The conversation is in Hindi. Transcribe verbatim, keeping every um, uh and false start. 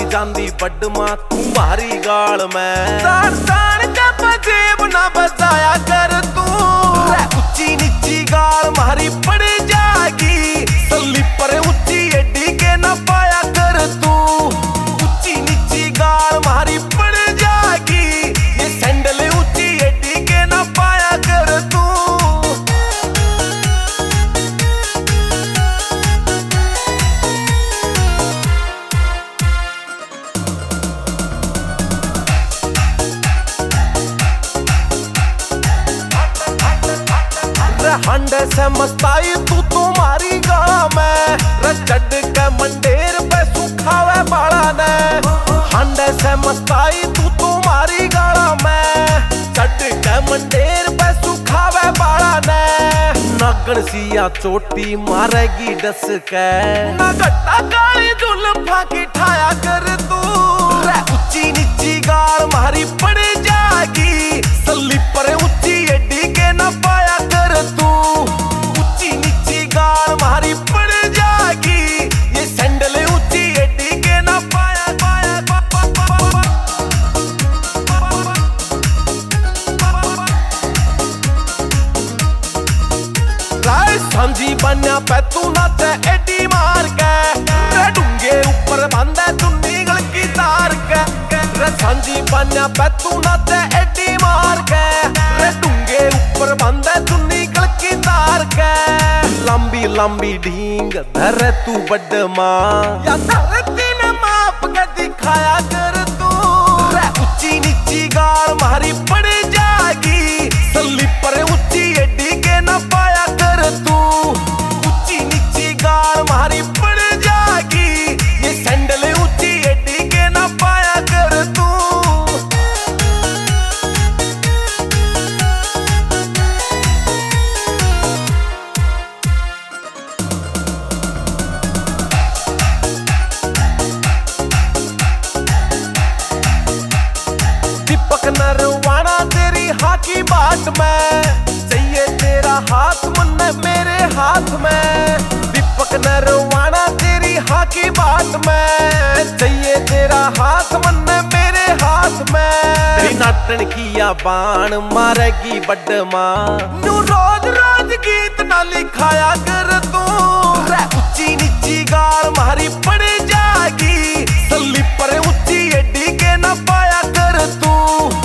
जांदी बड्डमा तुम्हारी गाल में। तान तान के बजेब ना बजाया कर तू, ऊंची नीची गाल मारी पड़ जाएगी। स्लीपर ऊंची एडी के ना पाया कर तू, ऊंची नीची गाल मारी पड़ जाएगी। ये सैंडल ऊंची एडी के ना पाया कर तू। हंड से मस्ताई तू तुम्हारी गाला में, चढ़ के मंडेर पे सुखावे बाड़ा ने। हंड से मस्ताई तू तुम्हारी गाला में, चढ़ के मंडेर पे सुखावे बाड़ा ने। नागण सिया चोटी मारेगी डस के, ना गट्टा काली जुल्फा की ठाया कर तू, ऊंची नीची गाल मारी पड़ जाएगी। स्लीपर ऊंची एडी के ना पाया कर तू, ऊंची नीची गाल मारी पड़ जाएगी। ये सैंडल ऊंची एडी के ना पाया पाया पा, पा, पा, पा, राय सांझी बन्या पे तू नाचे एडी मार के, डूंगे ऊपर बांधे तू नीगल की तार के। सांझी बन्या पे तू नाचे एडी मार के, डूंगे ऊपर बांधे तू नीगल की तार के। लंबी लंबी ढींग धरे तू बड्डमा, या धरती ने माप के दिखाया कर तू, ऊंची नीची गाल मारी पड़ जाएगी। स्लीपर ऊंची एडी के ना पाया कर तू, ऊंची नीची गाल मारी पड़ जाएगी। ये सैंडल ऊंची एडी के ना पाया कर तू। दीपक नरवाना तेरी हाकी बाट में, चाहिए तेरा हाथ मुन्ने मेरे हाथ में। दीपक नरवाना तेरी हाकी बाट में, चाहिए तेरा हाथ मुन्ने मेरे हाथ में। नाटन किया बाण मारेगी बड्डमा, नू रोज रोज गीत ना लिखाया कर तू, ऊंची नीची गाल मारी पड़ जाएगी। स्लीपर ऊंची एडी के ना पाया कर तू,